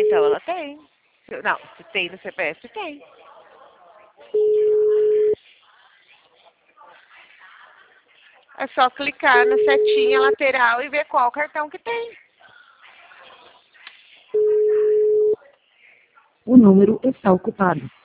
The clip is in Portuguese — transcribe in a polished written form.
Então ela tem. Não, se tem no CPF, tem. É só clicar na setinha lateral e ver qual cartão que tem. O número está ocupado.